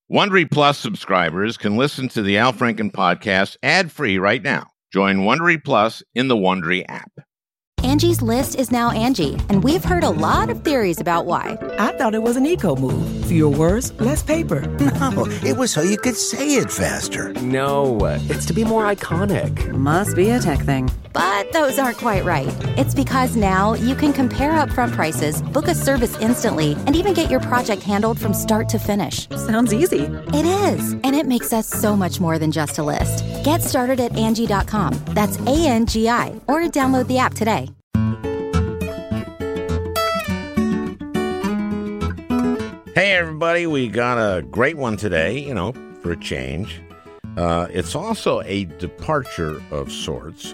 Wondery Plus subscribers can listen to the Al Franken podcast ad-free right now. Join Wondery Plus in the Wondery app. Angie's List is now Angie, and we've heard a lot of theories about why. I thought it was an eco move. Fewer words, less paper. No, it was so you could say it faster. No, it's to be more iconic. Must be a tech thing. But those aren't quite right. It's because now you can compare upfront prices, book a service instantly, and even get your project handled from start to finish. Sounds easy. It is, and it makes us so much more than just a list. Get started at Angie.com. That's ANGI, or download the app today. Hey, everybody, we got a great one today, for a change. It's also a departure of sorts.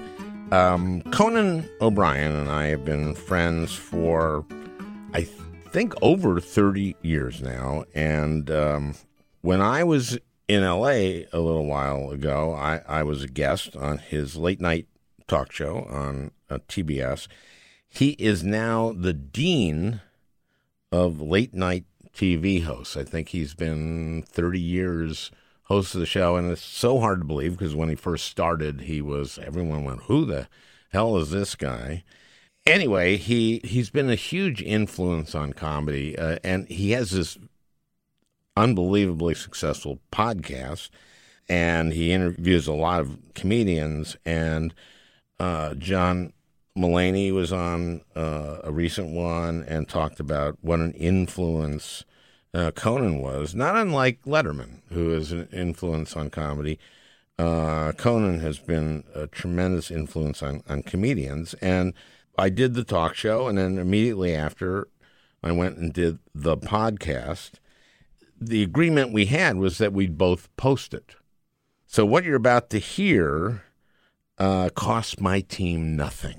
Conan O'Brien and I have been friends for, I think, over 30 years now. And when I was in L.A. a little while ago, I was a guest on his late-night talk show on TBS. He is now the dean of late-night TV hosts. I think he's been 30 years host of the show, and it's so hard to believe because when he first started, everyone went, who the hell is this guy? Anyway, he's been a huge influence on comedy, and he has this unbelievably successful podcast, and he interviews a lot of comedians, and John Mulaney was on a recent one and talked about what an influence Conan was, not unlike Letterman, who is an influence on comedy. Conan has been a tremendous influence on comedians. And I did the talk show, and then immediately after, I went and did the podcast. The agreement we had was that we'd both post it. So what you're about to hear cost my team nothing.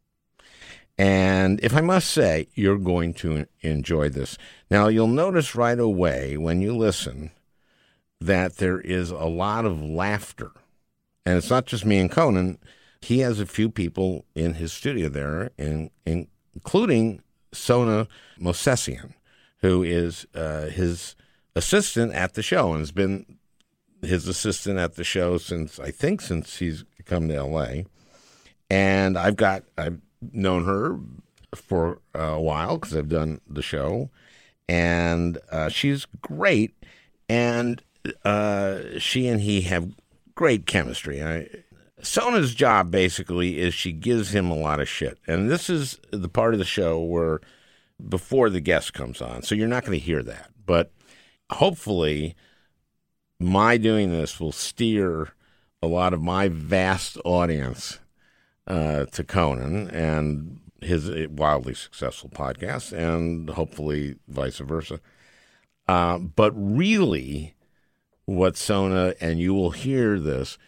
And if I must say, you're going to enjoy this. Now, you'll notice right away when you listen that there is a lot of laughter. And it's not just me and Conan. He has a few people in his studio there, including Sona Mosesian, who is his assistant at the show and has been his assistant at the show since he's come to L.A. And I've known her for a while because I've done the show, and she's great, and she and he have great chemistry. Sona's job basically is she gives him a lot of shit, and this is the part of the show where before the guest comes on, so you're not going to hear that, but hopefully my doing this will steer a lot of my vast audience to Conan and his wildly successful podcast, and hopefully vice versa. But really, what Sona, and you will hear this,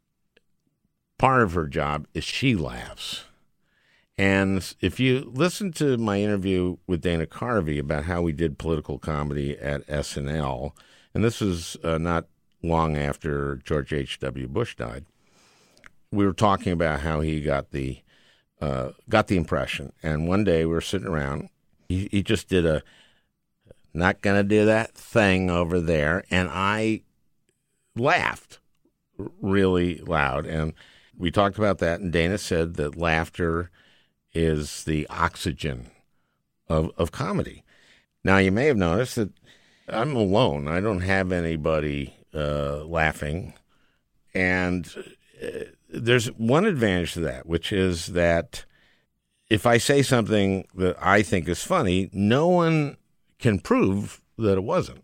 part of her job is she laughs. And if you listen to my interview with Dana Carvey about how we did political comedy at SNL, and this was not long after George H.W. Bush died, we were talking about how he got the impression. And one day we were sitting around. He just did a not gonna do that thing over there, and I laughed really loud. And we talked about that. And Dana said that laughter is the oxygen of comedy. Now you may have noticed that I'm alone. I don't have anybody laughing, and there's one advantage to that, which is that if I say something that I think is funny, no one can prove that it wasn't.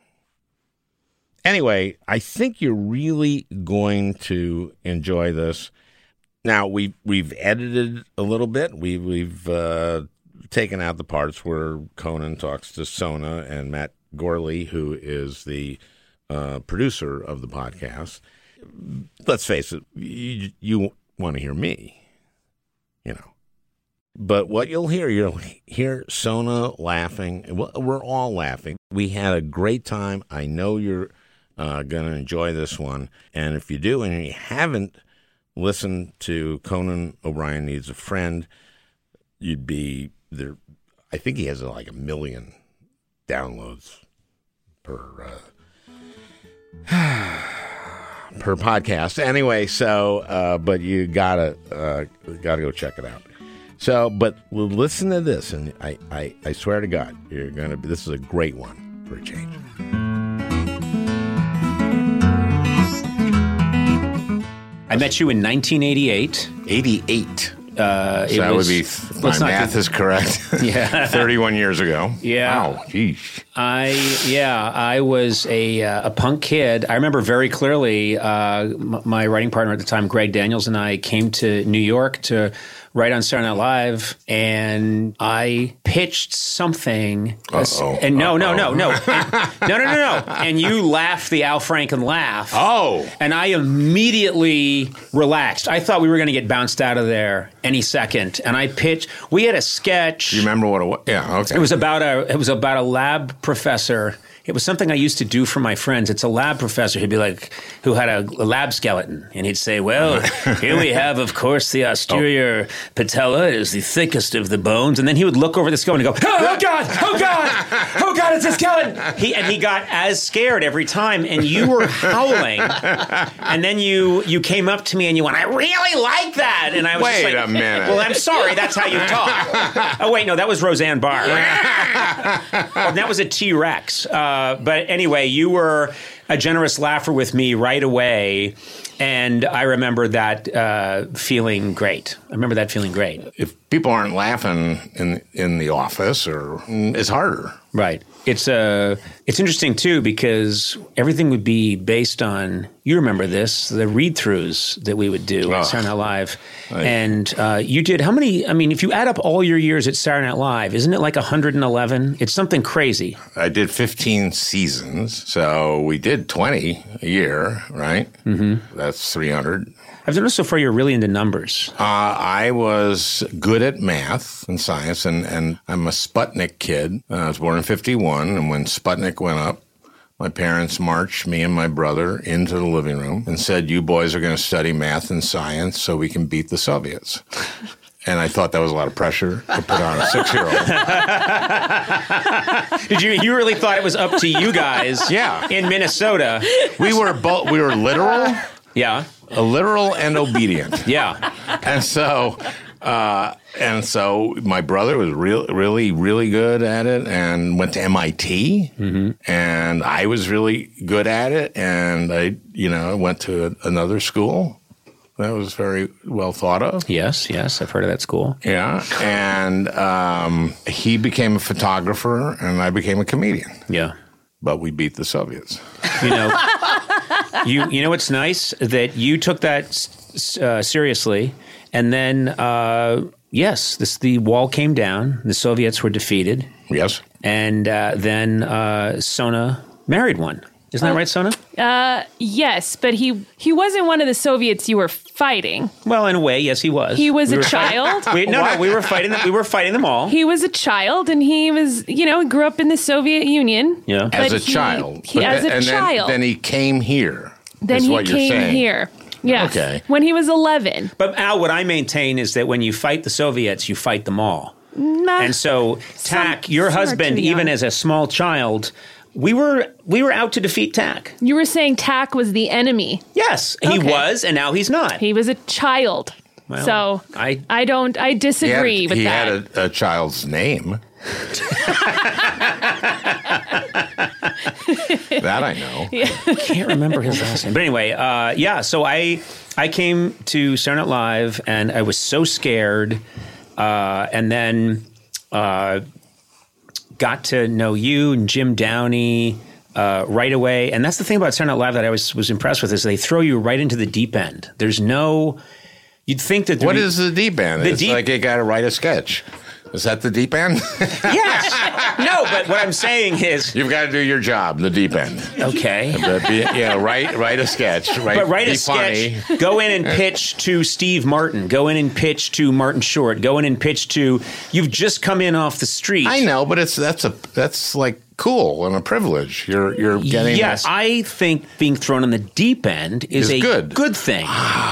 Anyway, I think you're really going to enjoy this. Now, we've edited a little bit. We've taken out the parts where Conan talks to Sona and Matt Gorley, who is the producer of the podcast. Let's face it, you want to hear me, But what you'll hear Sona laughing. We're all laughing. We had a great time. I know you're going to enjoy this one. And if you do, and you haven't listened to Conan O'Brien Needs a Friend, you'd be there. I think he has like 1 million downloads per her podcast. Anyway, so but you gotta go check it out. So, but listen to this, and I swear to God, you're gonna be. This is a great one for a change. I met you in 1988. 88. It that would be. My math is correct. Yeah, 31 years ago. Yeah. Wow. Geez. I was a punk kid. I remember very clearly. My writing partner at the time, Greg Daniels, and I came to New York to write on Saturday Night Live, and I pitched something. And no. And you laughed the Al Franken laugh. Oh. And I immediately relaxed. I thought we were going to get bounced out of there any second. And I pitched. We had a sketch. Do you remember what it was? Yeah. Okay. It was about a lab professor. It was something I used to do for my friends. It's a lab professor. He'd be like, who had a lab skeleton. And he'd say, well, here we have, of course, the posterior patella is the thickest of the bones. And then he would look over the skeleton and go, oh, God, oh, God, oh, God, it's a skeleton. He got as scared every time. And you were howling. And then you came up to me and you went, I really like that. And I was Wait just like, a minute. Well, I'm sorry. That's how you talk. Oh, wait, no, that was Roseanne Barr. And that was a T-Rex. But anyway, you were a generous laugher with me right away, and I remember that feeling great. If people aren't laughing in the office, it's harder. Right. It's interesting, too, because everything would be based on, you remember this, the read-throughs that we would do at Saturday Night Live. And you did, how many, I mean, if you add up all your years at Saturday Night Live, isn't it like 111? It's something crazy. I did 15 seasons, so we did 20 a year, right? Mm-hmm. That's 300. I've noticed so far you're really into numbers. I was good at math and science, and I'm a Sputnik kid. I was born in 51, and when Sputnik went up, my parents marched me and my brother into the living room and said, you boys are going to study math and science so we can beat the Soviets. And I thought that was a lot of pressure to put on a 6-year-old. Did you really thought it was up to you guys in Minnesota? We were literal. Yeah. Literal and obedient. Yeah. And so my brother was really, really good at it and went to MIT. Mm-hmm. And I was really good at it. And I went to another school that was very well thought of. Yes. I've heard of that school. Yeah. And he became a photographer and I became a comedian. Yeah. But we beat the Soviets. You know what's nice? That you took that seriously, and then, the wall came down, the Soviets were defeated. Yes. And then Sona married one. Isn't that right, Sona? Yes, but he wasn't one of the Soviets you were fighting. Well, in a way, yes, he was. He was a child. We were fighting them. We were fighting them all. He was a child, and he was, grew up in the Soviet Union. Yeah, as a child. Then he came here. Then he came here. Yes. Okay. When he was 11. But Al, what I maintain is that when you fight the Soviets, you fight them all. And so, Tack, your husband, even as a small child, we were out to defeat Tack. You were saying Tack was the enemy. Yes, he was, and now he's not. He was a child. Well, so I disagree with that. He had a child's name. That I know. Yeah. I can't remember his last name. But anyway, so I came to Saturday Night Live, and I was so scared, and then got to know you and Jim Downey right away. And that's the thing about Saturday Night Live that I was impressed with, is they throw you right into the deep end. There's no... You'd think that... What is the deep end? It's like you got to write a sketch. Is that the deep end? Yes. No, but what I'm saying is... You've got to do your job, the deep end. Okay. Write a sketch. Write a sketch. Go in and pitch to Steve Martin. Go in and pitch to Martin Short. Go in and pitch to... You've just come in off the street. I know, but that's like cool and a privilege. You're getting... Yes, I think being thrown in the deep end is a good thing.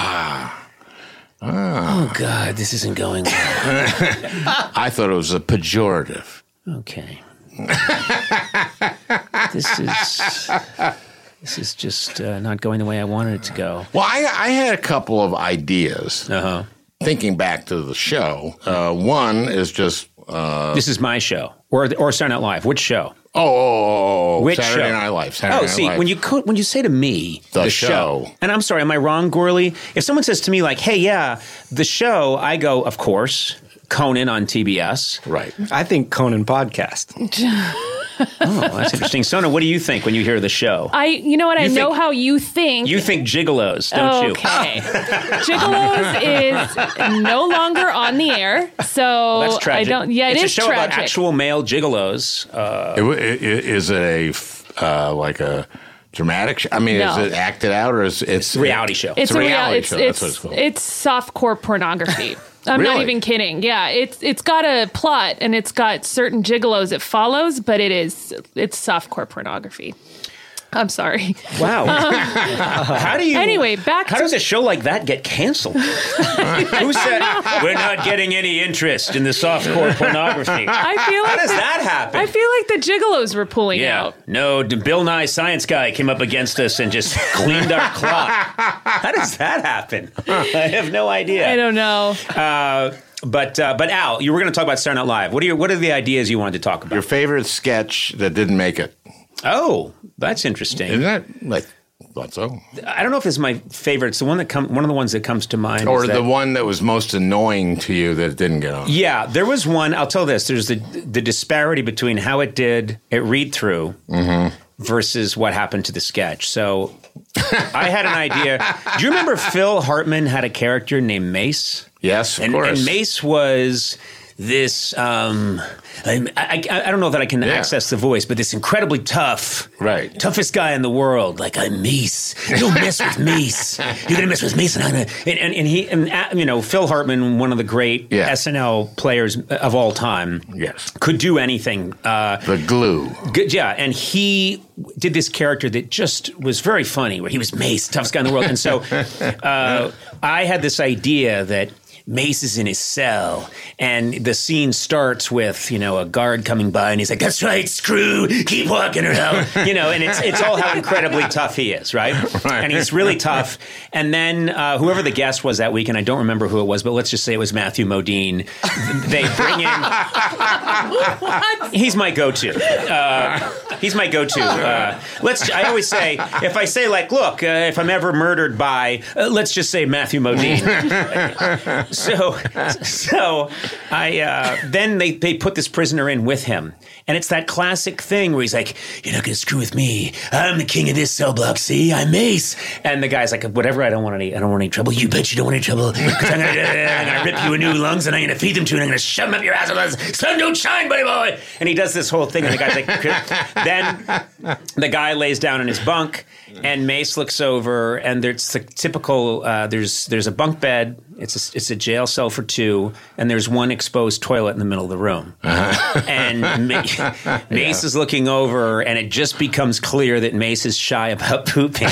Oh, God, this isn't going well. I thought it was a pejorative. Okay. This is... This is just not going the way I wanted it to go. Well, I had a couple of ideas. Thinking back to the show, one is just this is my show, or Saturday Night Live. Which show? Which show? Saturday Night Live. Saturday Night Live. When you say to me the show, and I'm sorry, am I wrong, Gorley? If someone says to me like, "Hey, yeah, the show," I go, "Of course, Conan on TBS." Right. I think Conan podcast. Oh, that's interesting. Sona, what do you think when you hear the show? I know how you think. You think Gigolos, don't you? Okay. Gigolos is no longer on the air, so That's tragic. It's a show tragic. about actual male gigolos. Is it like a dramatic show? I mean, No. is it acted out or it's a reality show? It's a reality show. That's what it's called. It's softcore pornography. I'm not Really? even kidding. Yeah, it's got a plot and it's got certain gigolos it follows, but it's softcore pornography. I'm sorry. Wow. How do you? Anyway, How does a show like that get canceled? Who said we're not getting any interest in the softcore pornography? I feel like How does that happen? I feel like the gigolos were pulling out. No, Bill Nye Science Guy came up against us and just cleaned our clock. How does that happen? I have no idea. I don't know. But Al, you were going to talk about Saturday Night Live. What are the ideas you wanted to talk about? Your favorite sketch that didn't make it. Oh, that's interesting. Isn't that like? Thought so. I don't know if it's my favorite. It's the one one of the ones that comes to mind. Or the one that was most annoying to you that it didn't get on. Yeah, there was one. I'll tell this. There's the disparity between how it did at read through versus what happened to the sketch. So I had an idea. Do you remember Phil Hartman had a character named Mace? Yes, of course. And Mace was this, I don't know that I can access the voice, but this incredibly tough, toughest guy in the world. Like, I'm Mace. Don't mess with Mace. You're gonna mess with Mace, and Phil Hartman, one of the great SNL players of all time, could do anything. The glue. And he did this character that just was very funny, where he was Mace, toughest guy in the world, and so I had this idea that Mace is in his cell, and the scene starts with, a guard coming by, and he's like, "That's right, screw, keep walking around," and it's all how incredibly tough he is, right? And he's really tough. And then whoever the guest was that week, and I don't remember who it was, but let's just say it was Matthew Modine. They bring in. He's my go-to. He's my go-to. I always say, if I say like, look, if I'm ever murdered by, let's just say Matthew Modine. So I then they put this prisoner in with him, and it's that classic thing where he's like, "You're not gonna screw with me. I'm the king of this cell block. See, I'm Mace." And the guy's like, "Whatever. I don't want any trouble. You bet you don't want any trouble. Because I'm gonna rip you a new lungs, and I'm gonna feed them to you, and I'm gonna shove them up your ass. Sun don't shine, buddy boy." And he does this whole thing, and the guy's like, then the guy lays down in his bunk, and Mace looks over, and there's the typical. There's a bunk bed. It's a jail cell for two, and there's one exposed toilet in the middle of the room. And Mace is looking over, and it just becomes clear that Mace is shy about pooping.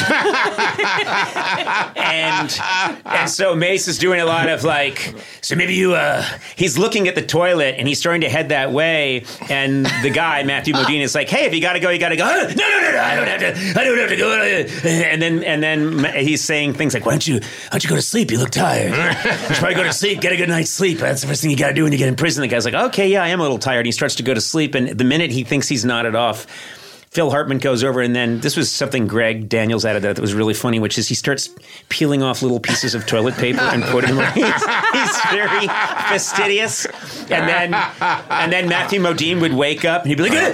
and so Mace is doing a lot of like, so maybe he's looking at the toilet, and he's starting to head that way, and the guy, Matthew Modine, is like, "Hey, if you gotta go, you gotta go." No, I don't have to go. And then he's saying things like, why don't you go to sleep? You look tired. You should probably go to sleep, get a good night's sleep. That's the first thing you got to do when you get in prison. The guy's like, okay, yeah, I am a little tired. And he starts to go to sleep. And the minute he thinks he's nodded off, Phil Hartman goes over, and then this was something Greg Daniels added that was really funny, which is he starts peeling off little pieces of toilet paper and putting them. He's very fastidious. And then Matthew Modine would wake up, and he'd be like,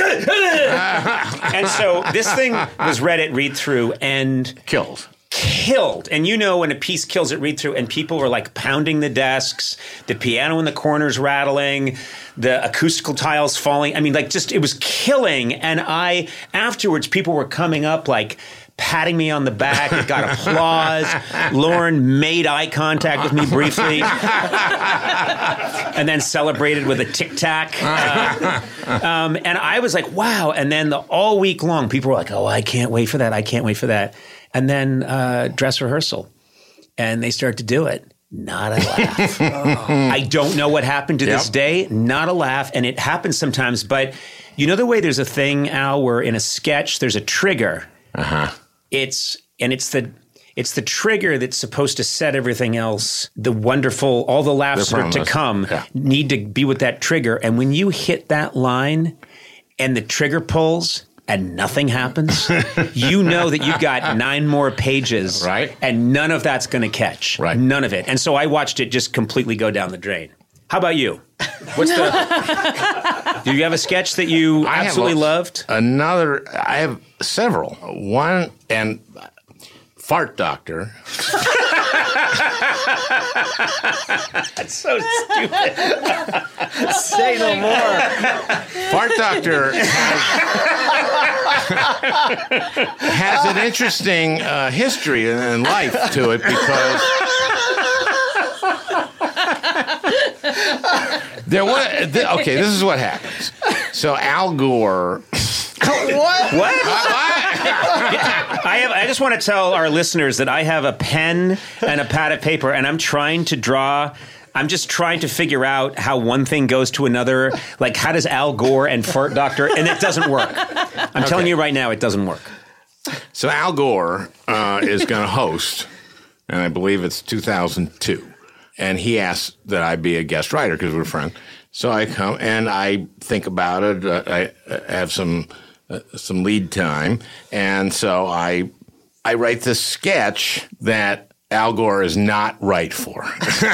and so this thing was read at read through and killed. And when a piece kills at read through, and people were like pounding the desks, the piano in the corners rattling, the acoustical tiles falling. I mean, like, just, it was killing. And afterwards, people were coming up like patting me on the back. It got applause. Lauren made eye contact with me briefly, and then celebrated with a Tic Tac. And I was like, wow. And then all week long, people were like, oh, I can't wait for that. I can't wait for that. And then dress rehearsal, and they start to do it. Not a laugh. I don't know what happened to this day. Not a laugh. And it happens sometimes. But you know the way there's a thing, Al, where in a sketch there's a trigger. It's the trigger that's supposed to set everything else. The wonderful, all the laughs that are to come need to be with that trigger. And when you hit that line and the trigger pulls and nothing happens, you know that you've got 9 more pages, right? And none of that's going to catch, right? None of it. And so I watched it just completely go down the drain. How about you? Do you have a sketch that you absolutely loved? I have several. One, and Fart Doctor. That's so stupid. Say no more. Fart Doctor has an interesting history and life to it because okay, this is what happens. So Al Gore. What? I just want to tell our listeners that I have a pen and a pad of paper, and I'm trying to draw. I'm just trying to figure out how one thing goes to another. Like, how does Al Gore and Fart Doctor? And it doesn't work. I'm telling you right now, it doesn't work. So Al Gore is going to host, and I believe it's 2002. And he asked that I be a guest writer because we're friends. So I come and I think about it. I have some lead time, and so I write this sketch that Al Gore is not right for.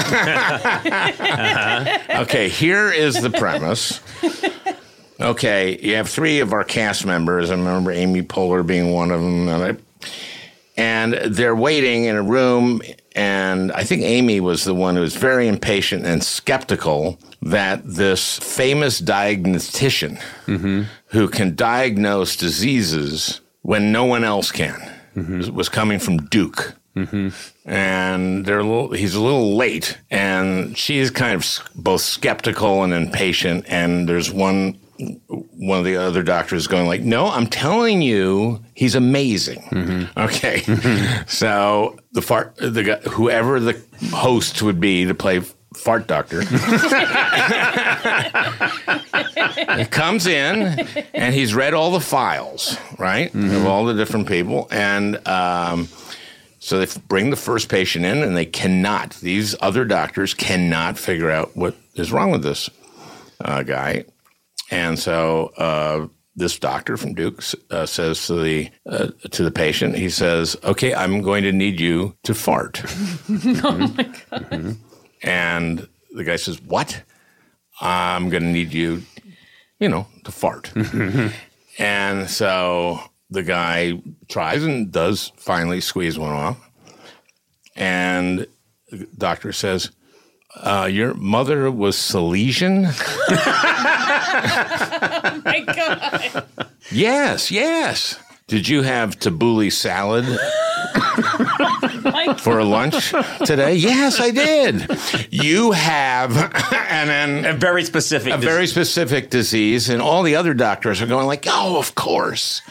Okay, here is the premise. Okay, you have 3 of our cast members. I remember Amy Poehler being one of them, and they're waiting in a room. And I think Amy was the one who was very impatient and skeptical that this famous diagnostician who can diagnose diseases when no one else can was coming from Duke. And he's a little late, and she's kind of both skeptical and impatient. And there's one of the other doctors going like, "No, I'm telling you, he's amazing." Okay, so the guy, whoever the host would be to play Fart Doctor, he comes in and he's read all the files, right, of all the different people, and so they bring the first patient in, and these other doctors cannot figure out what is wrong with this guy. And so this doctor from Duke says to the patient, he says, "Okay, I'm going to need you to fart." Oh my God. And the guy says, "What? I'm going to need you, to fart." And so the guy tries and does finally squeeze one off. And the doctor says, "Your mother was Silesian?" Oh my God. Yes. Did you have tabbouleh salad for lunch today? Yes, I did. You have, and then a very specific disease, and all the other doctors are going like, "Oh, of course.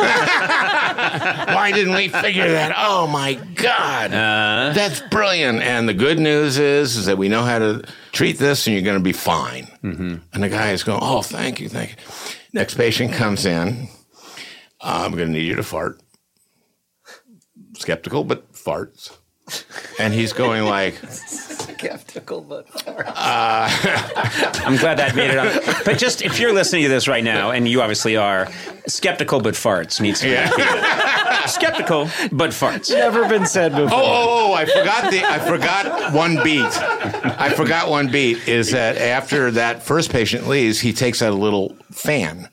Why didn't we figure that? Oh my God, that's brilliant." And the good news is that we know how to treat this, and you're going to be fine. And the guy is going, "Oh, thank you. Next patient comes in. I'm going to need you to fart." Skeptical, but farts. And he's going like... Skeptical, but farts. I'm glad that made it on. But just, if you're listening to this right now, and you obviously are, skeptical, but farts needs to be repeated. Skeptical, but farts. Never been said before. Oh, I forgot one beat. I forgot one beat is that after that first patient leaves, he takes out a little fan.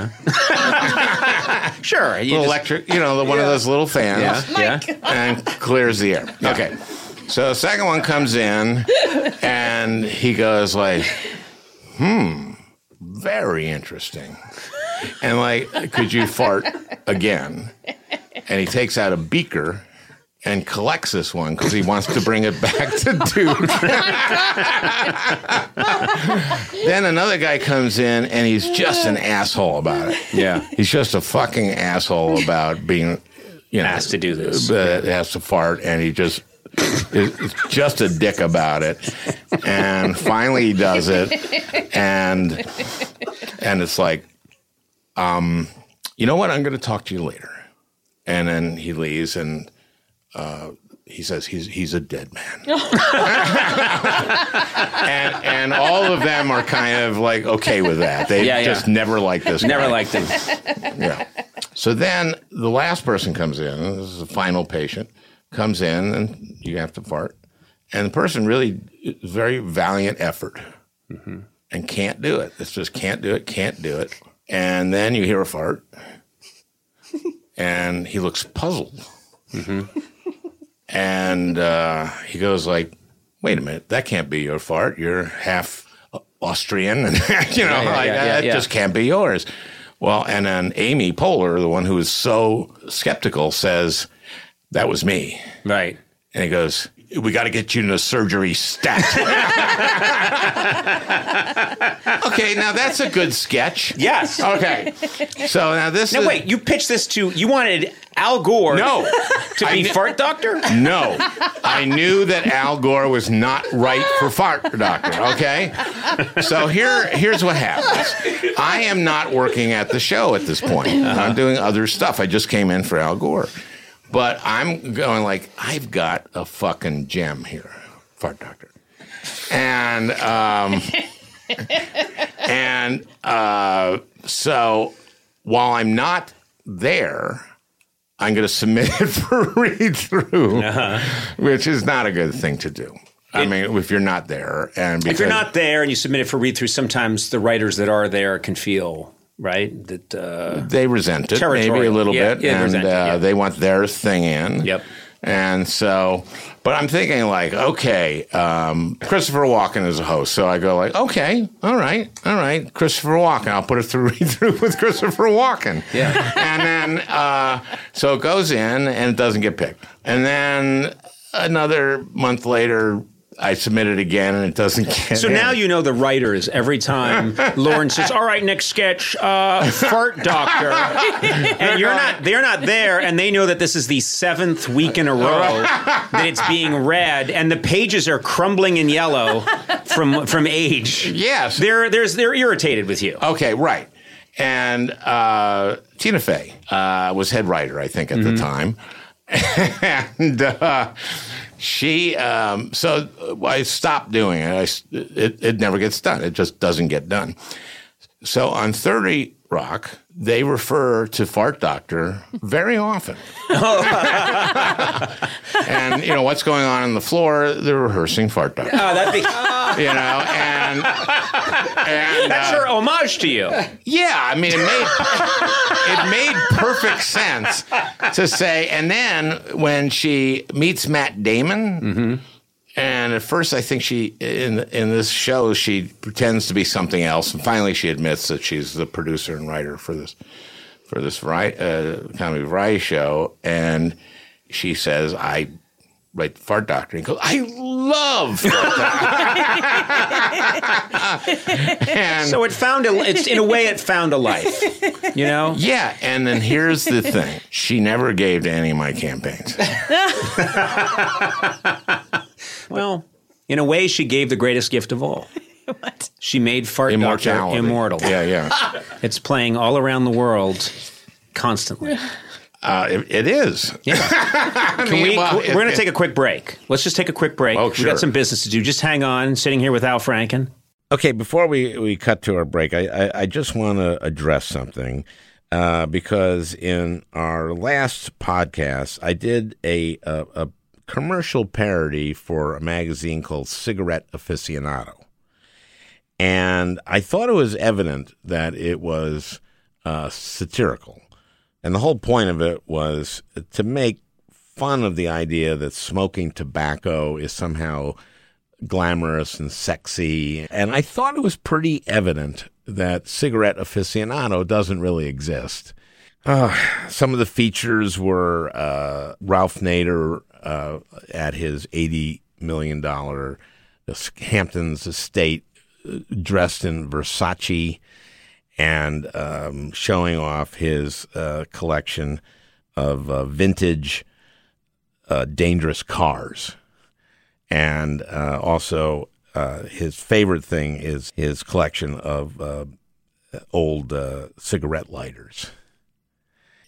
Sure. Electric, one of those little fans. Yeah. And clears the air. Yeah. Okay. So the second one comes in, and he goes like, very interesting. And like, "Could you fart again?" And he takes out a beaker and collects this one because he wants to bring it back to Duke. Then another guy comes in, and he's just an asshole about it. Yeah. He's just a fucking asshole about being, asked to do this. Has to fart, and he just is just a dick about it. And finally he does it, and it's like, you know what? I'm going to talk to you later. And then he leaves, and he says he's a dead man. and all of them are kind of like okay with that. They just never liked this guy. Never liked him. Yeah. So then the last person comes in. This is the final patient. Comes in, and you have to fart. And the person really is very valiant effort and can't do it. It's just can't do it. And then you hear a fart, and he looks puzzled. And he goes like, wait a minute, that can't be your fart. You're half Austrian, and that just can't be yours. Well, and then Amy Poehler, the one who is so skeptical, says, that was me. Right. And he goes, we got to get you in a surgery stat. Okay, now that's a good sketch. Yes. Okay. So now this is... No, wait, you pitched this to... You wanted Al Gore to be fart doctor? No. I knew that Al Gore was not right for fart doctor, okay? So here's what happens. I am not working at the show at this point. I'm doing other stuff. I just came in for Al Gore. But I'm going like, I've got a fucking gem here, fart doctor. And so while I'm not there, I'm going to submit it for read-through, which is not a good thing to do. I mean, if you're not there. If you're not there and you submit it for read-through, sometimes the writers that are there can feel... Right? That they resent it maybe a little bit, and they want their thing in. Yep. And so, but I'm thinking like, okay, Christopher Walken is a host, so I go like, okay, all right, Christopher Walken, I'll put it through read-through with Christopher Walken. Yeah. And then, so it goes in, and it doesn't get picked. And then another month later, I submit it again, and it doesn't get So in. now you know the writers. Every time Lauren says, all right, next sketch, fart doctor. And they're not there, and they know that this is the 7th week in a row that it's being read, and the pages are crumbling in yellow from age. Yes. They're irritated with you. Okay, right. And Tina Fey was head writer, I think, at the time. And she, so I stopped doing it. It never gets done. It just doesn't get done. So on 30 Rock, they refer to Fart Doctor very often. And, what's going on the floor? They're rehearsing Fart Doctor. Oh, that'd be... and That's her homage to you. Yeah, I mean, it made perfect sense to say. And then when she meets Matt Damon, and at first I think she in this show she pretends to be something else, and finally she admits that she's the producer and writer for this comedy variety show, and she says, "I write Fart Doctor," and he goes, "I love Fart Doctor." And so it found in a way it found a life, Yeah, and then here's the thing: she never gave to any of my campaigns. Well, in a way, she gave the greatest gift of all. What? She made Fart Doctor immortal. Yeah. It's playing all around the world constantly. It is. Yeah. We're going to take a quick break. Let's just take a quick break. Oh, sure. We got some business to do. Just hang on. Sitting here with Al Franken. Okay, before we cut to our break, I just want to address something because in our last podcast, I did a commercial parody for a magazine called Cigarette Aficionado. And I thought it was evident that it was satirical. And the whole point of it was to make fun of the idea that smoking tobacco is somehow glamorous and sexy. And I thought it was pretty evident that Cigarette Aficionado doesn't really exist. Some of the features were Ralph Nader at his $80 million Hamptons estate, dressed in Versace and showing off his collection of vintage dangerous cars. And also his favorite thing is his collection of old cigarette lighters.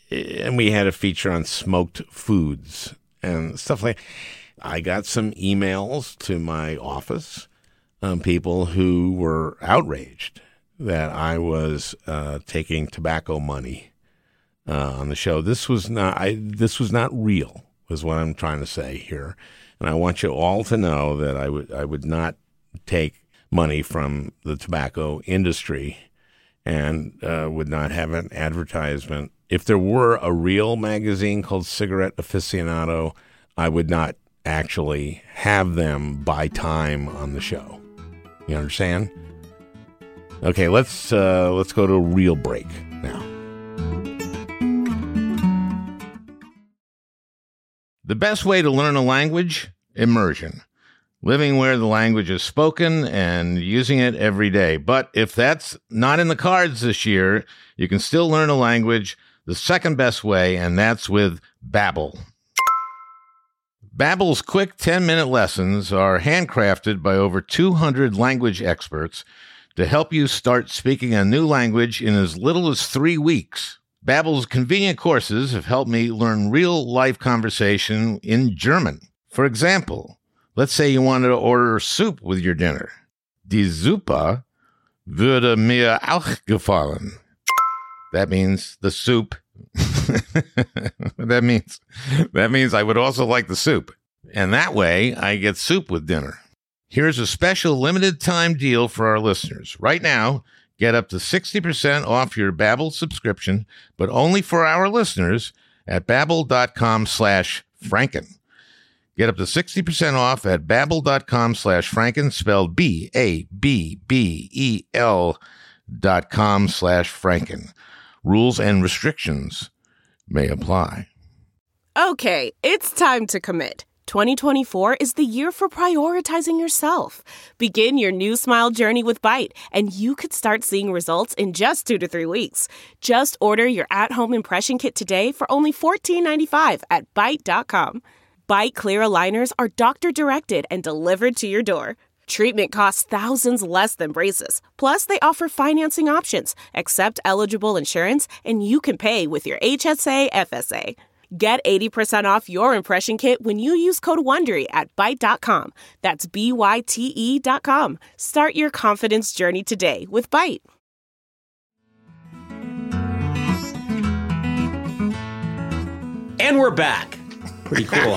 and we had a feature on smoked foods and stuff like. I got some emails to my office, people who were outraged that I was taking tobacco money on the show. This was not real, is what I'm trying to say here, and I want you all to know that I would not take money from the tobacco industry, and would not have an advertisement. If there were a real magazine called Cigarette Aficionado, I would not actually have them buy time on the show. You understand? Okay, let's go to a real break now. The best way to learn a language? Immersion. Living where the language is spoken and using it every day. But if that's not in the cards this year, you can still learn a language the second best way, and that's with Babbel. Babbel's quick 10-minute lessons are handcrafted by over 200 language experts to help you start speaking a new language in as little as 3 weeks. Babbel's convenient courses have helped me learn real-life conversation in German. For example, let's say you wanted to order soup with your dinner. Die Suppe würde mir auch gefallen. That means the soup. That means I would also like the soup. And that way, I get soup with dinner. Here's a special limited time deal for our listeners. Right now, get up to 60% off your Babbel subscription, but only for our listeners at babbel.com/Franken. Get up to 60% off at babbel.com/Franken, spelled BABBEL.com/Franken. Rules and restrictions may apply. Okay, it's time to commit. 2024 is the year for prioritizing yourself. Begin your new smile journey with Byte, and you could start seeing results in just 2 to 3 weeks. Just order your at-home impression kit today for only $14.95 at Byte.com. Byte Clear aligners are doctor-directed and delivered to your door. Treatment costs thousands less than braces. Plus, they offer financing options, accept eligible insurance, and you can pay with your HSA FSA. Get 80% off your impression kit when you use code WONDERY at Byte.com. That's BYTE.com. Start your confidence journey today with Byte. And we're back. Pretty cool,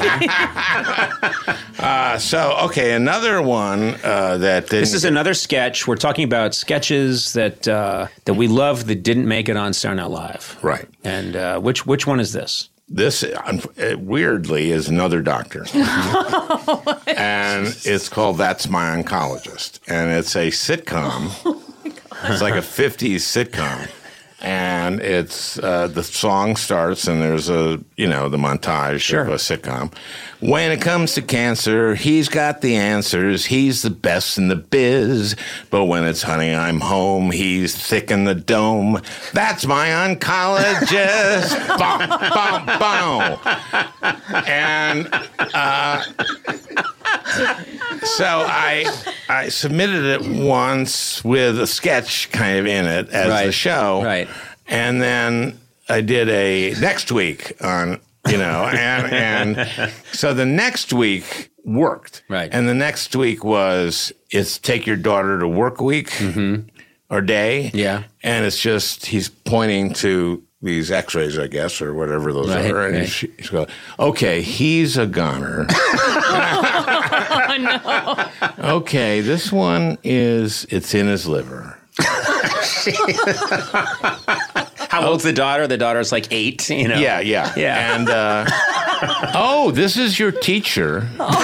huh? Okay, another one that didn't... This is another sketch. We're talking about sketches that we love that didn't make it on Saturday Night Live. Right. And which one is this? This, weirdly, is another doctor. And it's called That's My Oncologist. And it's a sitcom. Oh my God. It's like a 50s sitcom. And it's the song starts and there's the montage of a sitcom. When it comes to cancer, he's got the answers. He's the best in the biz. But when it's honey, I'm home, he's thick in the dome. That's my oncologist. Bum, bum, bum. And so I submitted it once with a sketch kind of in it as the show. Right. And then I did a next week on, and so the next week worked. Right. And the next week it's take your daughter to work week or day. Yeah. And it's just, he's pointing to these x-rays, I guess, or whatever those are. And she's going, okay, he's a goner. Oh, no. Okay, this one it's in his liver. How old's the daughter? The daughter's like 8, Yeah. And, this is your teacher.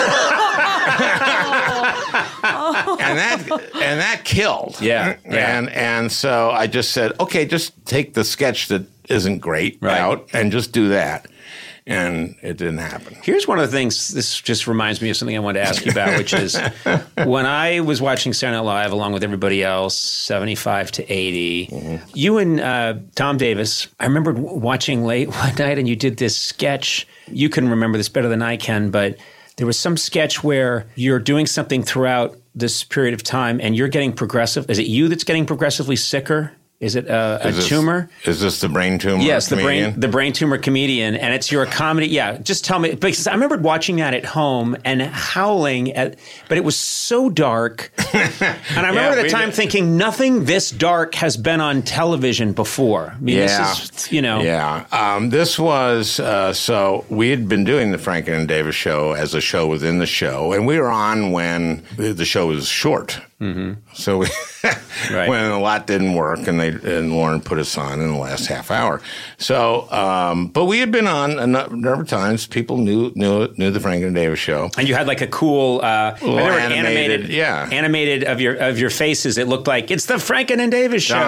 And that killed. Yeah. And so I just said, okay, just take the sketch that isn't great out and just do that. And it didn't happen. Here's one of the things, this just reminds me of something I wanted to ask you about, which is when I was watching Saturday Night Live along with everybody else, 75 to 80, you and Tom Davis, I remember watching late one night and you did this sketch. You can remember this better than I can, but there was some sketch where you're doing something throughout this period of time and you're getting progressive. Is it you that's getting progressively sicker? Is it a tumor? Is this the brain tumor? Yes, comedian? the brain tumor comedian, and you're a comedy. Yeah, just tell me, because I remember watching that at home and howling but it was so dark, and I remember at the time thinking nothing this dark has been on television before. I mean, this is, Yeah, this was so we had been doing the Franken and Davis show as a show within the show, and we were on when the show was short. Mm-hmm. So when a lot didn't work, and Lauren put us on in the last half hour. So, but we had been on a number of times. People knew the Franken and Davis show, and you had like a cool animated of your faces. It looked like it's the Franken and Davis show.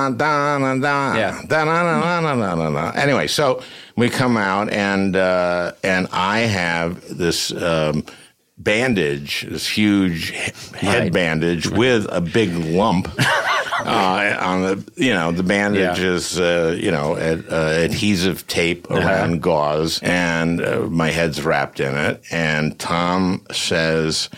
Anyway, so we come out, and I have this. Bandage, this huge head bandage with a big lump on the bandage is adhesive tape around gauze, and my head's wrapped in it. And Tom says,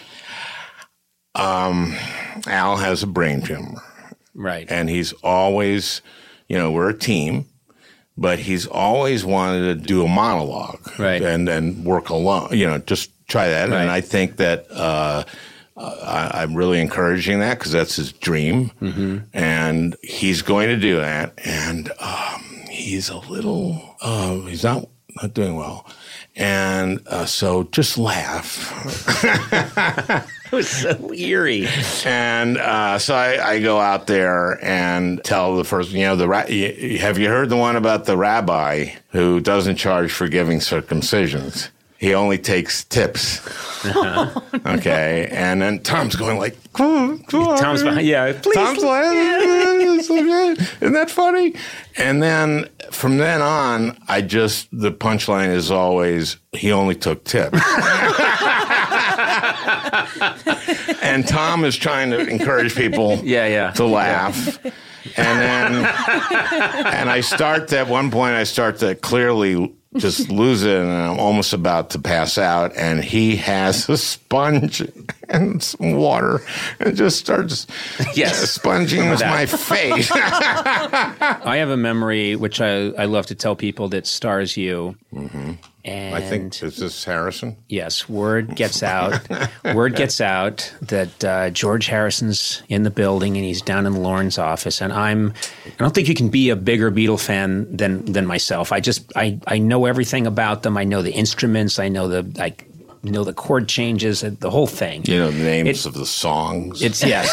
Al has a brain tumor, right? And he's always, we're a team. But he's always wanted to do a monologue, right? And then work alone, just try that. Right. And I think that I'm really encouraging that because that's his dream. Mm-hmm. And he's going to do that. And he's a little, he's not doing well. And so just laugh. It was so eerie. And so I go out there and tell the first, have you heard the one about the rabbi who doesn't charge for giving circumcisions? He only takes tips. Okay. And then Tom's going like, come on. Tom's behind, please. Tom's like, isn't that funny? And then from then on, the punchline is always, he only took tips. And Tom is trying to encourage people to laugh. And then, and at one point, I start to clearly just lose it, and I'm almost about to pass out, and he has a sponge and some water and just starts sponging with my face. I have a memory, which I love to tell people, that stars you. Mm-hmm. And I think, is this Harrison? Yes, word gets out that George Harrison's in the building and he's down in Lauren's office. And I don't think you can be a bigger Beatle fan than myself. I know everything about them. I know the instruments. I know the chord changes, the whole thing. You know the names of the songs. Yes.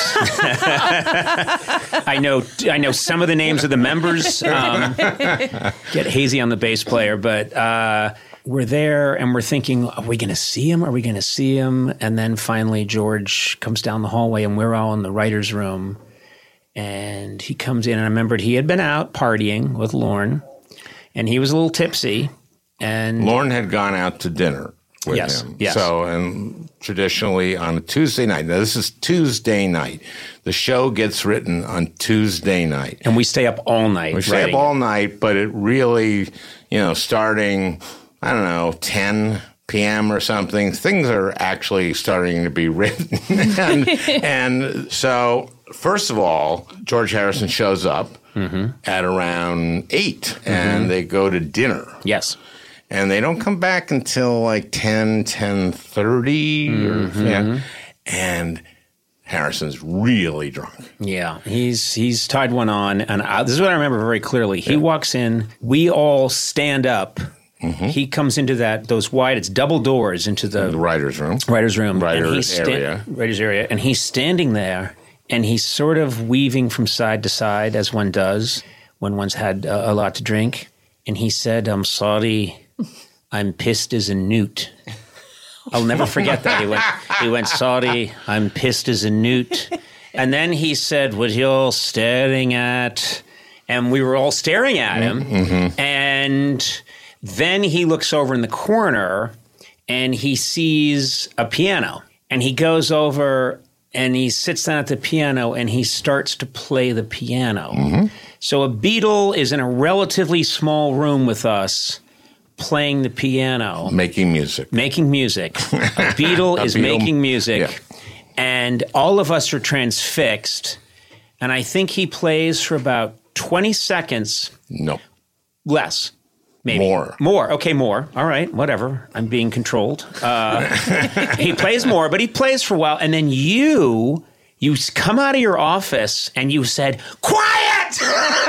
I know some of the names of the members. Get hazy on the bass player, but we're there and we're thinking, are we going to see him? Are we going to see him? And then finally George comes down the hallway and we're all in the writer's room. And he comes in, and I remembered he had been out partying with Lauren, and he was a little tipsy. And Lauren had gone out to dinner with him. Yes. So, and traditionally on a Tuesday night, now this is Tuesday night. The show gets written on Tuesday night. And we stay up all night. We stay up all night, but it really, starting, 10 p.m. or something, things are actually starting to be written. and so, first of all, George Harrison shows up at around 8, and they go to dinner. Yes. And they don't come back until like 10:30. And Harrison's really drunk. Yeah, he's tied one on. And this is what I remember very clearly. He walks in. We all stand up. He comes into it's double doors into the writer's room. Writer's area. Writer's area. And he's standing there, and he's sort of weaving from side to side, as one does when one's had a lot to drink. And he said, "I'm sorry, I'm pissed as a newt." I'll never forget that. He went, "Sorry, I'm pissed as a newt." And then he said, "What you're staring at?" And we were all staring at him. And then he looks over in the corner and he sees a piano. And he goes over and he sits down at the piano and he starts to play the piano. So a Beatle is in a relatively small room with us, playing the piano. Making music. A Beatle is making music. Yeah. And all of us are transfixed. And I think he plays for about 20 seconds. No. Less. Maybe. More. Okay, more. All right, whatever. I'm being controlled. He plays more, but he plays for a while. And then you come out of your office and you said, quiet!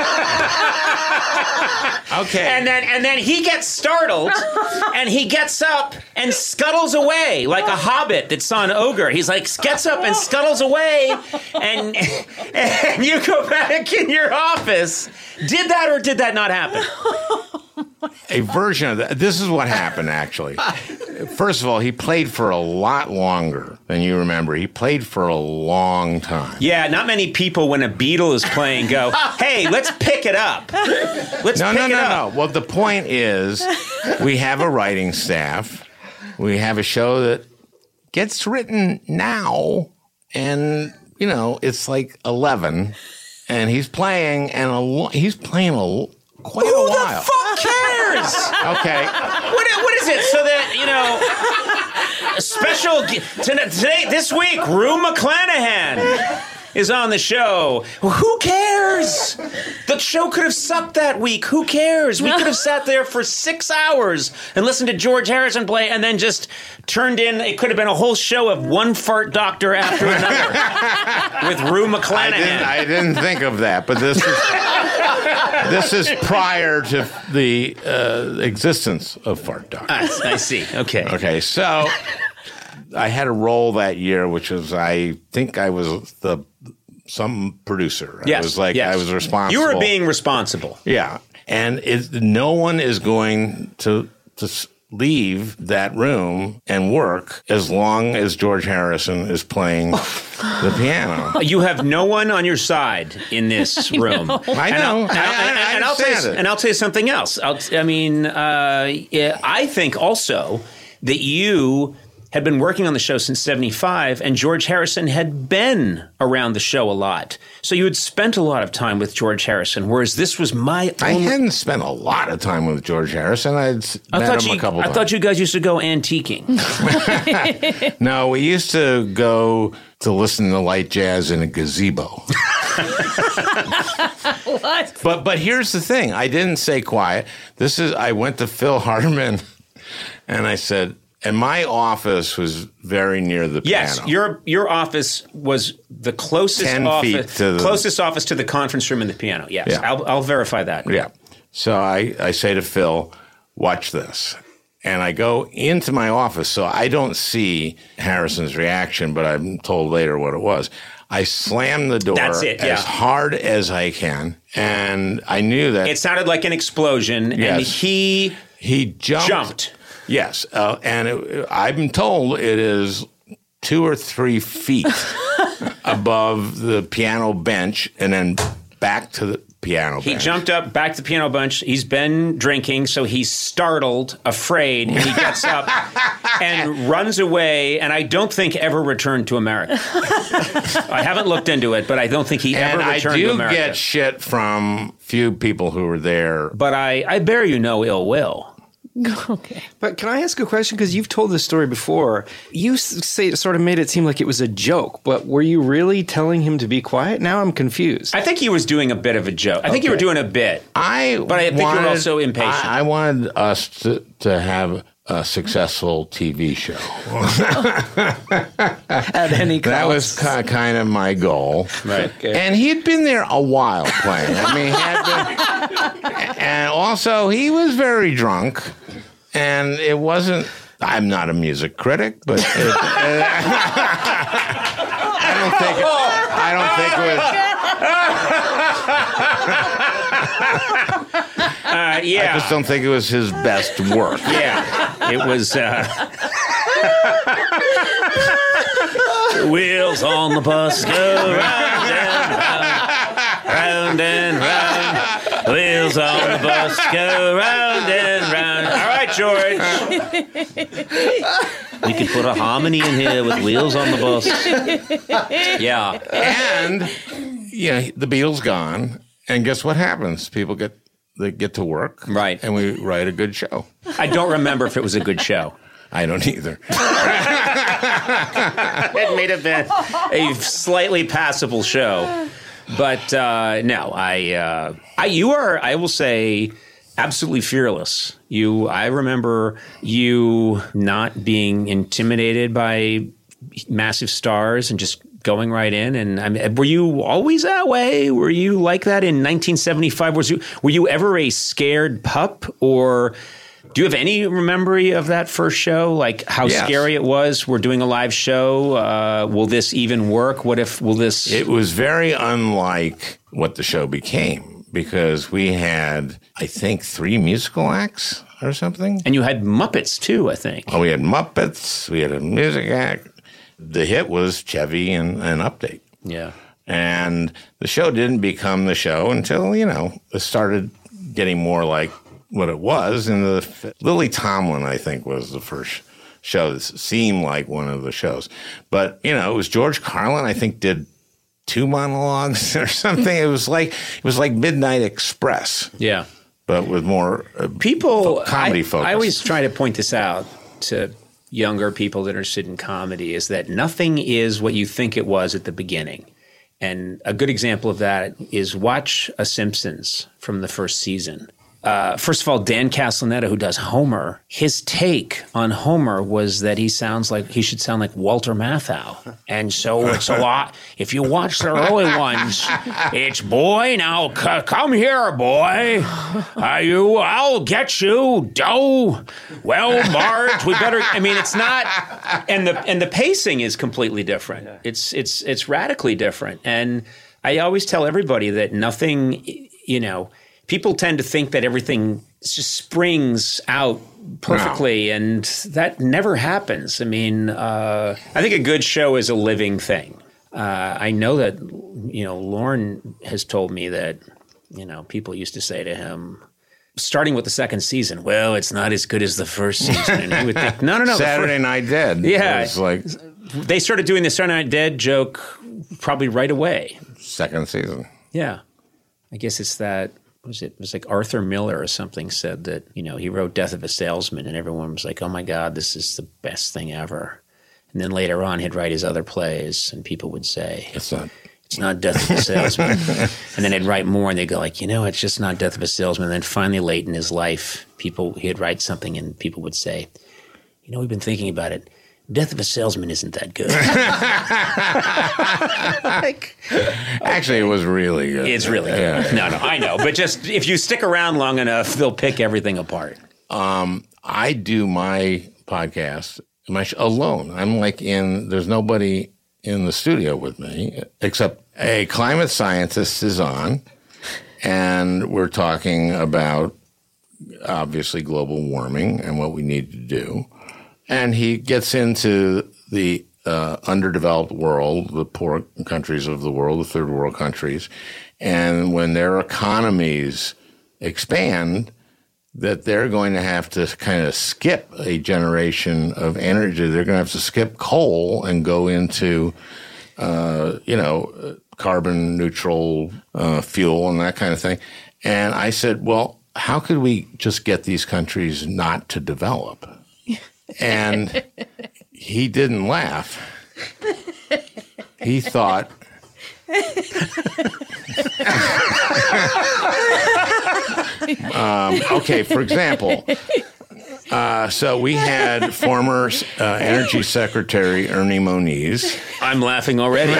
Okay. And then he gets startled and he gets up and scuttles away like a hobbit that saw an ogre. He's like, gets up and scuttles away and you go back in your office. Did that or did that not happen? A version of that. This is what happened, actually. First of all, he played for a lot longer than you remember. He played for a long time. Yeah, not many people, when a Beatle is playing, go, hey, let's pick it up. No. Well, the point is, we have a writing staff. We have a show that gets written now, and, it's like 11, and he's playing, and quite a while. Who the fuck cares? Okay. What is it? So that, special today, this week, Rue McClanahan is on the show. Who cares? The show could have sucked that week. Who cares? We could have sat there for 6 hours and listened to George Harrison play and then just turned in. It could have been a whole show of one fart doctor after another with Rue McClanahan. I didn't think of that, but this is prior to the existence of fart doctors. I see. Okay. Okay, so I had a role that year, which was, I think I was some producer. Yes, I was responsible. You were being responsible. Yeah, and no one is going to leave that room and work as long as George Harrison is playing the piano. You have no one on your side in this room. I know. And I'll tell you something else. I think also that you had been working on the show since 75, and George Harrison had been around the show a lot. So you had spent a lot of time with George Harrison, whereas this was my I hadn't spent a lot of time with George Harrison. I'd met him a couple times. I thought you guys used to go antiquing. No, we used to go to listen to light jazz in a gazebo. What? But here's the thing. I didn't say quiet. I went to Phil Hartman, and I said, and my office was very near the piano. Yes, your office was the closest office to the conference room and the piano. Yes, yeah. I'll verify that. Yeah. So I say to Phil, watch this. And I go into my office, so I don't see Harrison's reaction, but I'm told later what it was. I slammed the door as hard as I can, and I knew that... It sounded like an explosion, and he jumped. Yes, and I'm told it is 2 or 3 feet above the piano bench and then back to the piano bench. He jumped up, back to the piano bench. He's been drinking, so he's startled, afraid, and he gets up and runs away, and I don't think ever returned to America. I haven't looked into it, but I don't think he ever returned to America. And I do get shit from few people who were there. But I bear you no ill will. Okay. But can I ask a question? Because you've told this story before. You sort of made it seem like it was a joke, but were you really telling him to be quiet? Now I'm confused. I think he was doing a bit of a joke. I think you were doing a bit. But I think you were also impatient. I wanted us to have a successful TV show. At any cost. That was kind of my goal. Right. Okay. And he'd been there a while playing. I mean, and also he was very drunk. And it wasn't, I'm not a music critic, but I don't think it was. I just don't think it was his best work. Yeah, it was. Wheels on the bus go round and round, round and round. Wheels on the bus go round and round. All right, George. We could put a harmony in here with Wheels on the bus. Yeah. And the Beatles gone, and guess what happens? People get to work, right? And we write a good show. I don't remember if it was a good show. I don't either. It may have been a slightly passable show. But no, you are, I will say, absolutely fearless. I remember you not being intimidated by massive stars and just going right in. And I mean, were you always that way? Were you like that in 1975? Were you ever a scared pup, or do you have any memory of that first show? Like how scary it was? We're doing a live show. Will this even work? Will this? It was very unlike what the show became, because we had, I think, 3 musical acts or something. And you had Muppets too, I think. Oh, we had Muppets. We had a music act. The hit was Chevy and Update. Yeah. And the show didn't become the show until, it started getting more like what it was. And Lily Tomlin, I think, was the first show that seemed like one of the shows. But, it was George Carlin, I think, did 2 monologues or something. It was like Midnight Express. Yeah. But with more comedy focus. I always try to point this out to younger people that are interested in comedy, is that nothing is what you think it was at the beginning. And a good example of that is watch A Simpsons from the first season. First of all, Dan Castellaneta, who does Homer, his take on Homer was that he should sound like Walter Matthau. And so it's a lot. If you watch the early ones, it's, boy, now come here, boy. I'll get you, Doe. Well, Marge, we better. I mean, it's not. And the pacing is completely different. It's radically different. And I always tell everybody that nothing, people tend to think that everything just springs out perfectly, and that never happens. I mean, I think a good show is a living thing. I know that, Lorne has told me that, people used to say to him, starting with the second season, well, it's not as good as the first season. And he would think, no. Saturday Night Dead. Yeah. It was like, they started doing the Saturday Night Dead joke probably right away. Second season. Yeah. I guess it's that. It was like Arthur Miller or something said that, he wrote Death of a Salesman, and everyone was like, oh my God, this is the best thing ever. And then later on, he'd write his other plays, and people would say, it's not Death of a Salesman. And then he'd write more, and they'd go like, it's just not Death of a Salesman. And then finally, late in his life, he'd write something, and people would say, we've been thinking about it. Death of a Salesman isn't that good. Actually, it was really good. It's really good. Yeah. No, I know. But just if you stick around long enough, they'll pick everything apart. I do my podcast alone. I'm there's nobody in the studio with me except a climate scientist is on, and we're talking about, obviously, global warming and what we need to do. And he gets into the underdeveloped world, the poor countries of the world, the third world countries, and when their economies expand, that they're going to have to kind of skip a generation of energy. They're going to have to skip coal and go into, carbon neutral fuel and that kind of thing. And I said, well, how could we just get these countries not to develop? And he didn't laugh. He thought, okay, for example, so we had former Energy Secretary Ernie Moniz. I'm laughing already.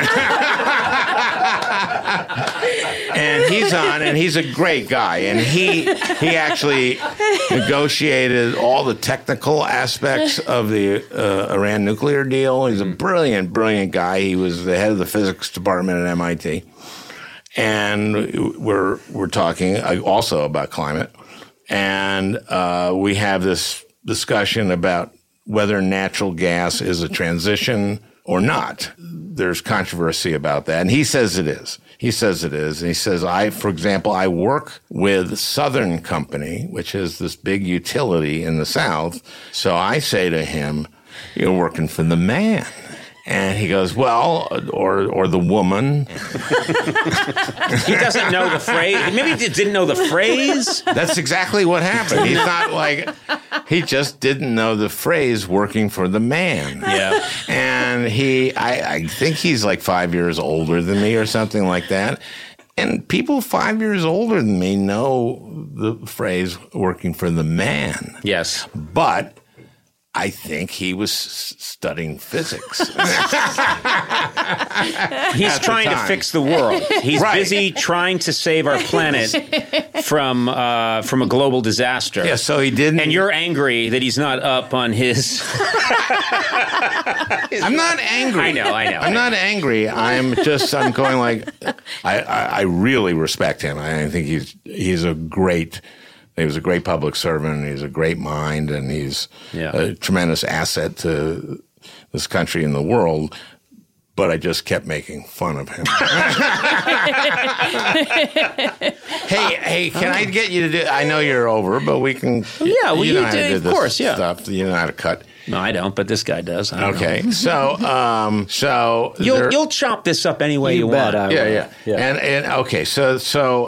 And he's on, and he's a great guy. And he actually negotiated all the technical aspects of the Iran nuclear deal. He's a brilliant, brilliant guy. He was the head of the physics department at MIT. And we're talking also about climate. And we have this discussion about whether natural gas is a transition or not. There's controversy about that. And he says it is. He says it is. And he says, for example, I work with Southern Company, which is this big utility in the South. So I say to him, you're working for the man. And he goes, well, or the woman. He doesn't know the phrase. Maybe he didn't know the phrase. That's exactly what happened. He's not like, he just didn't know the phrase working for the man. Yeah. And I think he's like 5 years older than me or something like that. And people 5 years older than me know the phrase working for the man. Yes. But I think he was studying physics. He's trying to fix the world. He's busy trying to save our planet from a global disaster. Yeah, so he didn't. And you're angry that he's not up on his. I'm not angry. I know. I'm not angry. I'm going like, I really respect him. I think he was a great public servant. He's a great mind, and he's a tremendous asset to this country and the world. But I just kept making fun of him. Hey, can I get you to do? I know you're over, but we can. Yeah, well, you know how to do of this course, stuff. You know how to cut. No, I don't, but this guy does. I don't Okay, know. so you'll chop this up any way you want. Yeah. And okay, so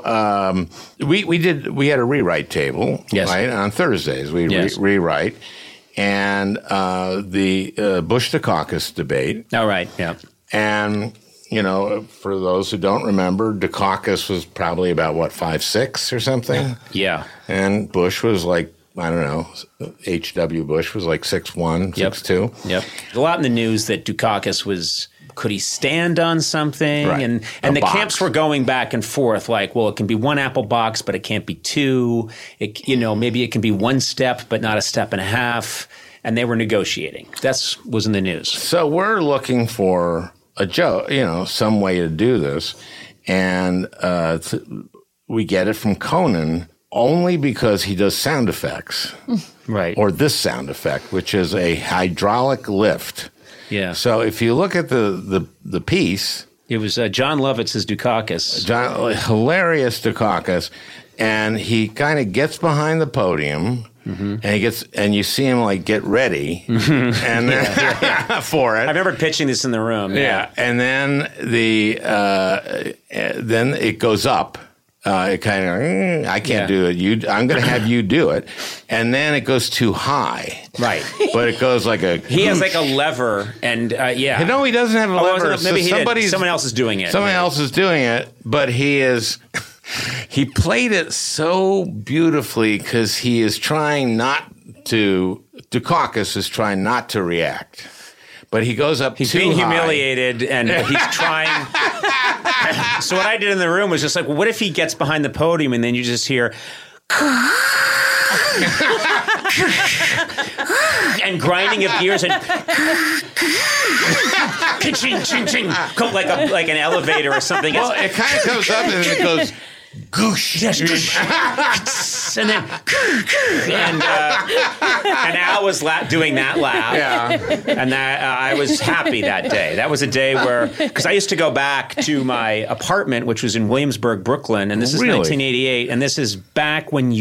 we had a rewrite table, right, on Thursdays. We rewrite, and the Bush Dukakis debate. All right, yeah, and for those who don't remember, Dukakis was probably about 5'6" or something. Yeah, and Bush was like, I don't know, H.W. Bush was like 6'1", 6'2". Yep. A lot in the news that Dukakis could he stand on something? Right. And the box. camps were going back and forth like, well, it can be one apple box, but it can't be two. Maybe it can be one step, but not a step and a half. And they were negotiating. That was in the news. So we're looking for a joke, some way to do this. And we get it from Conan only because he does sound effects. Right. Or this sound effect, which is a hydraulic lift. Yeah. So if you look at the piece. It was John Lovitz's Dukakis. Hilarious Dukakis. And he kind of gets behind the podium. Mm-hmm. And you see him like get ready and for it. I remember pitching this in the room. Yeah. And then then it goes up. It kind of, I can't do it. I'm going to have you do it. And then it goes too high. Right. But it goes like a... He has like a lever and, yeah. No, he doesn't have a lever. Maybe someone else is doing it. Someone else is doing it, but he is... He played it so beautifully because he is trying not to... Dukakis is trying not to react. But he goes up He's too being high. humiliated, and he's trying. So what I did in the room was just like, well, what if he gets behind the podium and then you just hear... and grinding of gears and... ching, ching, ching, like an elevator or something. Well, it kind of comes up and then it goes... Goosh. And then, and Al was doing that laugh. Yeah. And I was happy that day. That was a day where, because I used to go back to my apartment, which was in Williamsburg, Brooklyn, and this is 1988, and this is back when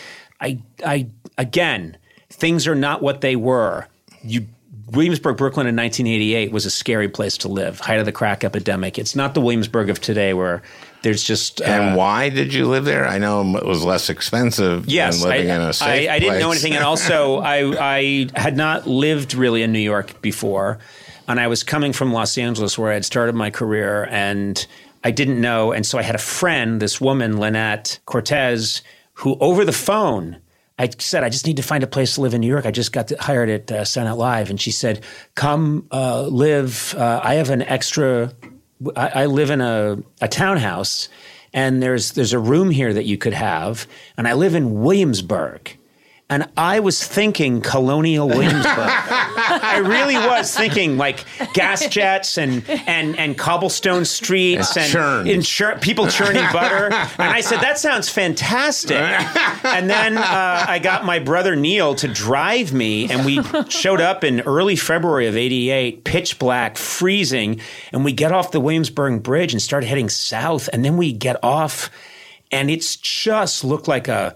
again, things are not what they were. Williamsburg, Brooklyn in 1988 was a scary place to live, height of the crack epidemic. It's not the Williamsburg of today where there's just... and why did you live there? I know it was less expensive than living in a safe place. I didn't know anything. And also, I had not lived really in New York before. And I was coming from Los Angeles where I had started my career. And I didn't know. And so I had a friend, this woman, Lynette Cortez, who over the phone... I said, I just need to find a place to live in New York. I just got hired at Saturday Night Live. And she said, come live. I have an extra – I live in a townhouse, and there's a room here that you could have. And I live in Williamsburg. And I was thinking colonial Williamsburg. I really was thinking like gas jets and cobblestone streets and people churning butter. And I said, that sounds fantastic. And then I got my brother Neil to drive me, and we showed up in early February of '88, pitch black, freezing, and we get off the Williamsburg Bridge and start heading south. And then we get off, and it's just looked like a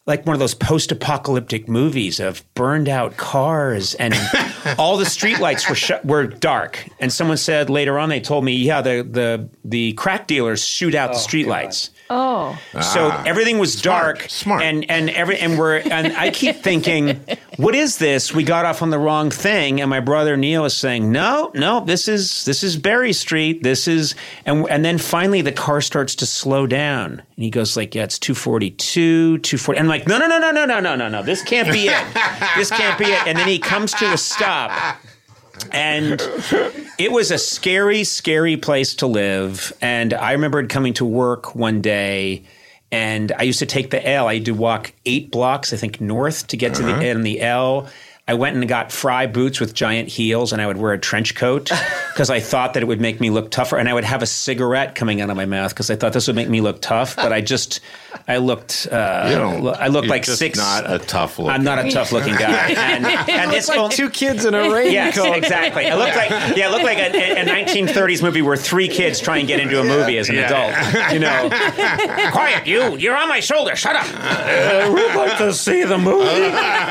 like one of those post-apocalyptic movies of burned out cars, and all the streetlights were dark. And someone said later on, they told me, yeah, the crack dealers shoot out the streetlights. Oh, so everything was dark, smart, and I keep thinking, what is this? We got off on the wrong thing, and my brother Neil is saying, no, this is Berry Street. This is, and then finally the car starts to slow down, and he goes like, yeah, it's 242, 240. And I'm like, no, this can't be it. This can't be it. And then he comes to a stop. And it was a scary, scary place to live. And I remembered coming to work one day, and I used to take the L. I had to walk 8 blocks, I think, north to get to the N and the L. I went and got Frye boots with giant heels, and I would wear a trench coat because I thought that it would make me look tougher. And I would have a cigarette coming out of my mouth because I thought this would make me look tough. But I looked like six. Not a tough looking. I'm not a tough looking guy. And it's like 2 kids in a raincoat. Yes, exactly. I looked like a 1930s movie where 3 kids try and get into a movie as an adult. You know, quiet, you're on my shoulder. Shut up. We'd like to see the movie.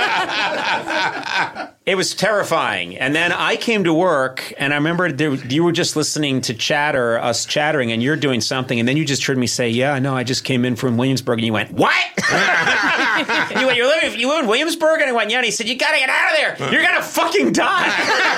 It was terrifying. And then I came to work, and I remember you were just listening to us chattering, and you're doing something, and then you just heard me say, yeah, no, I just came in from Williamsburg, and you went, what? You live in Williamsburg? And I went, yeah, and he said, you gotta get out of there. You're gonna fucking die.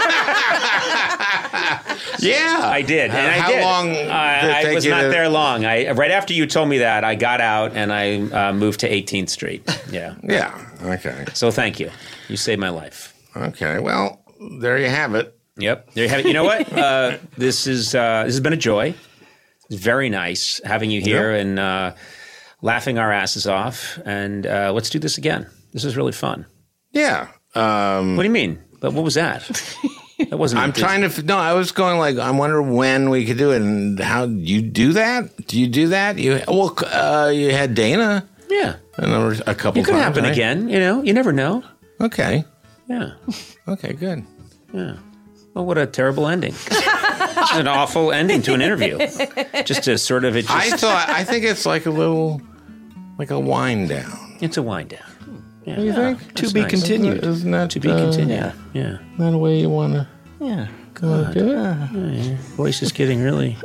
Yeah. I did. And I did. How long did it take I was you not to... there long. Right after you told me that, I got out, and I moved to 18th Street. Yeah. Yeah. Okay. So thank you. You saved my life. Okay. Well, there you have it. Yep. There you have it. You know what? This has been a joy. It's very nice having you here and laughing our asses off. And let's do this again. This is really fun. Yeah. What do you mean? But what was that? That wasn't. I'm trying to. No, I was going like, I wonder when we could do it, and how you do that? Do you do that? You had Dana. Yeah. And there were a couple. It could happen right? again. You know, you never know. Okay. Yeah. Okay. Good. Yeah. Well, what a terrible ending. An awful ending to an interview. Just to sort of. I think it's like a little, like a wind down. It's a wind down. Yeah. What do you think? To be continued. Isn't that To be continued. Yeah. Not a way you want to. Yeah. Go do it. Your voice is getting really.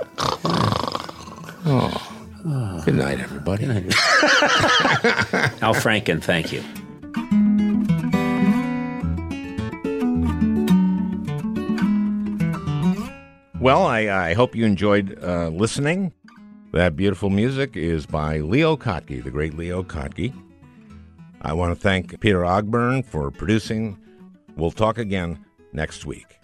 Good night, everybody. Al Franken, thank you. Well, I hope you enjoyed listening. That beautiful music is by Leo Kottke, the great Leo Kottke. I want to thank Peter Ogburn for producing. We'll talk again next week.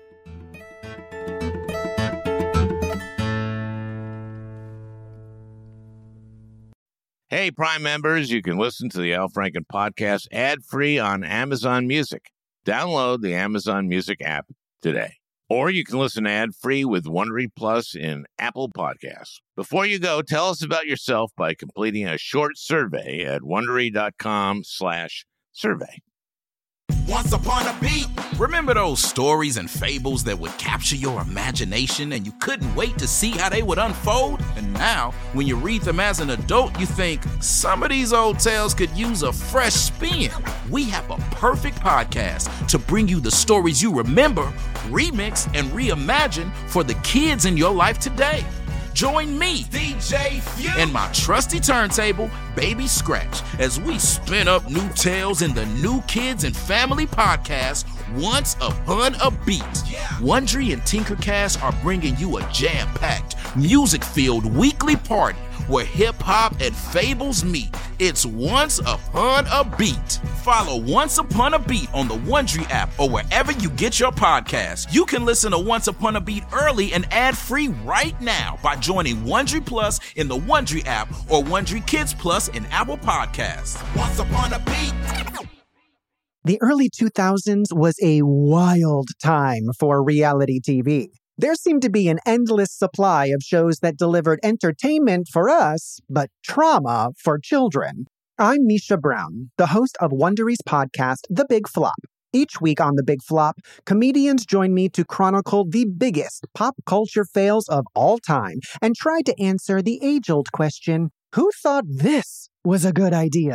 Hey, Prime members, you can listen to the Al Franken podcast ad-free on Amazon Music. Download the Amazon Music app today. Or you can listen ad-free with Wondery Plus in Apple Podcasts. Before you go, tell us about yourself by completing a short survey at Wondery.com/survey. Once upon a beat. Remember those stories and fables that would capture your imagination and you couldn't wait to see how they would unfold? And now, when you read them as an adult, you think, some of these old tales could use a fresh spin. We have a perfect podcast to bring you the stories you remember, remix, and reimagine for the kids in your life today. Join me, DJ Few, and my trusty turntable, Baby Scratch, as we spin up new tales in the New Kids and Family podcast, Once Upon a Beat. Wondery and Tinkercast are bringing you a jam-packed, music-filled weekly party where hip-hop and fables meet. It's Once Upon a Beat. Follow Once Upon a Beat on the Wondery app or wherever you get your podcasts. You can listen to Once Upon a Beat early and ad-free right now by joining Wondery Plus in the Wondery app or Wondery Kids Plus in Apple Podcasts. Once Upon a Beat. The early 2000s was a wild time for reality TV. There seemed to be an endless supply of shows that delivered entertainment for us, but trauma for children. I'm Misha Brown, the host of Wondery's podcast, The Big Flop. Each week on The Big Flop, comedians join me to chronicle the biggest pop culture fails of all time and try to answer the age-old question, who thought this was a good idea?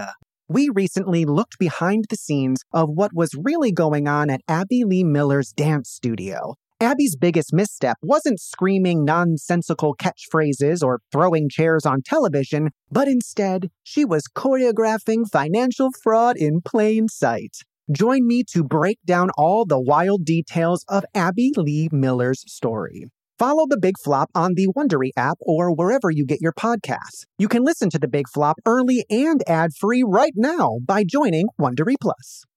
we recently looked behind the scenes of what was really going on at Abby Lee Miller's dance studio. Abby's biggest misstep wasn't screaming nonsensical catchphrases or throwing chairs on television, but instead, she was choreographing financial fraud in plain sight. Join me to break down all the wild details of Abby Lee Miller's story. Follow The Big Flop on the Wondery app or wherever you get your podcasts. You can listen to The Big Flop early and ad-free right now by joining Wondery Plus.